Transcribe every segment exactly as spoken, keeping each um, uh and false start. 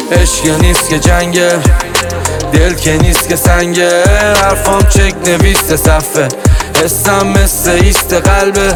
عشق نیست که جنگه، دل که نیست که سنگه، حرفام چک نویسته صفه، حسم مثل ایست قلبه.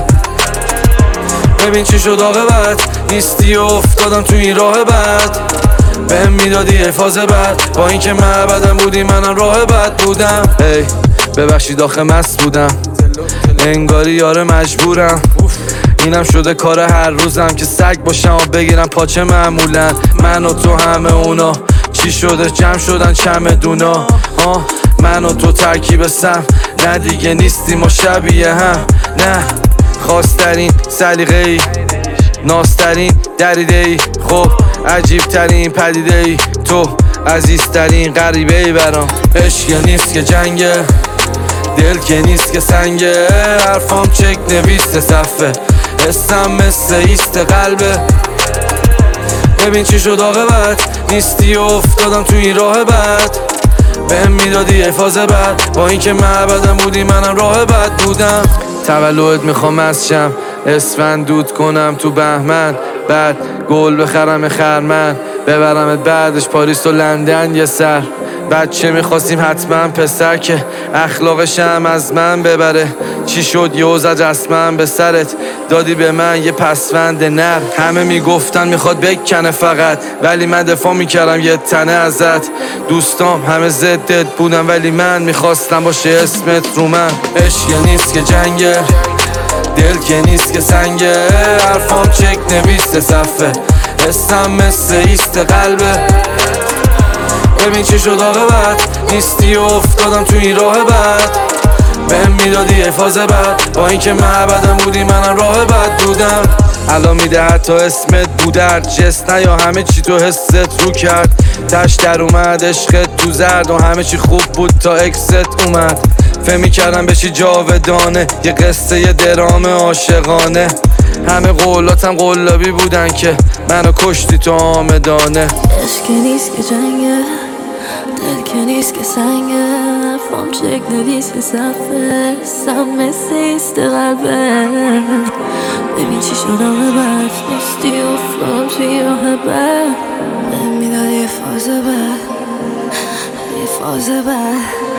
ببین چی شد آقابت، نیستی و افتادم تو این راه بد. بهم میدادی حفاظ بد، با اینکه معبدم بودی منم راه بد بودم. هی ببخشید آخه مست بودم، انگاری یاره مجبورم. اینم شده کار هر روزم که سگ باشم و بگیرم پاچه معمولا. من و تو همه اونا چی شده جمع شدن چمدونا. آه من و تو ترکیب سم، نه دیگه نیستیم و شبیه هم. نه خواسترین سلیقه ای، ناسترین دریده ای، خب عجیب ترین پدیده ای، تو عزیزترین غریبه ای برام. عشق نیست که جنگه، دل که نیست که سنگه، حرفام چک نویسته صفه، حسم مثل ایست قلبه. ببین چی شد آقابت، نیستی و افتادم تو این راه بد. بهم میدادی حفاظ بد، با اینکه معبدم بودی منم راه بد بودم. تولد میخوام از شم، اسفند دود کنم تو بهمن، بعد گل بخرم خرمن، ببرمت بعدش پاریس و لندن یه سر. بچه میخواستیم حتما پسر که اخلاقش هم از من ببره. چی شد یه زد رسمن به سرت، دادی به من یه پسوند نر. همه میگفتن میخواد بکنه فقط، ولی من دفاع میکردم یه تنه ازت. دوستام همه ضدت بودن ولی من میخواستم باشه اسمت رو من. عشق نیست که جنگه، دل که نیست که سنگه، حرفام چک نویسته صفه، حسم مثل ایست قلبه. ببین چی شد آقابت، نیستی و افتادم تو این راه بد. بهم میدادی حفاظ بد، با اینکه معبدم بودی منم راه بد بودم. الان میده حتی اسمت بودر جست، نه یا همه چی تو حست رو کرد. تش در اومد عشقت تو زرد و همه چی خوب بود تا اکست اومد. فهمی کردم بشی جاودانه، یه قصه یه درام عاشقانه. همه قولاتم قلابی بودن که منو کشتی تو آمدانه. عشق نیست که جنگه، دل که نیست که سنگه، حرفام چک نویسته صفه، حسم مثل ایست قلبه. ببین چی شد آقابت، نیستی و افتادم توی راه بد. بهم میدادی حفاظ بد، حفاظ بد.